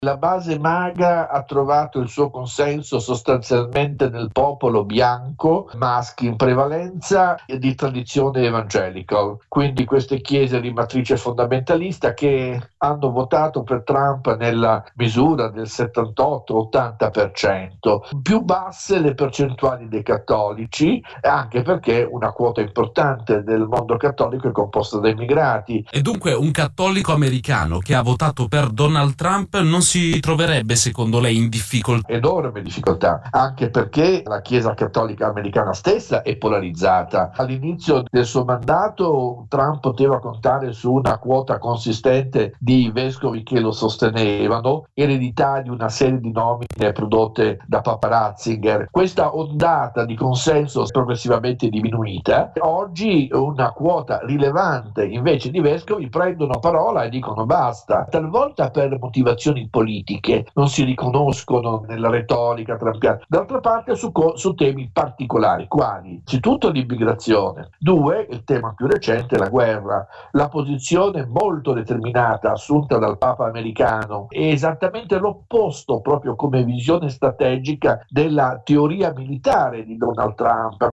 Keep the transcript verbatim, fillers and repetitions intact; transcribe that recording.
La base MAGA ha trovato il suo consenso sostanzialmente nel popolo bianco, maschi in prevalenza e di tradizione evangelical, quindi queste chiese di matrice fondamentalista che hanno votato per Trump nella misura del settantotto ottanta per cento. Più basse le percentuali dei cattolici, anche perché una quota importante del mondo cattolico è composta da immigrati. E dunque un cattolico americano che ha votato per Donald Trump non si troverebbe, secondo lei, in difficoltà? Enorme difficoltà, anche perché la Chiesa cattolica americana stessa è polarizzata. All'inizio del suo mandato Trump poteva contare su una quota consistente di vescovi che lo sostenevano, eredità di una serie di nomine prodotte da Papa Ratzinger. Questa ondata di consenso progressivamente diminuita. Oggi una quota rilevante invece di vescovi prendono parola e dicono basta, talvolta per motivazioni politiche, non si riconoscono nella retorica trampiana, d'altra parte su, co- su temi particolari, quali? Innanzitutto l'immigrazione, due, il tema più recente, la guerra. La posizione molto determinata assunta dal Papa americano è esattamente l'opposto, proprio come visione strategica, della teoria militare di Donald Trump.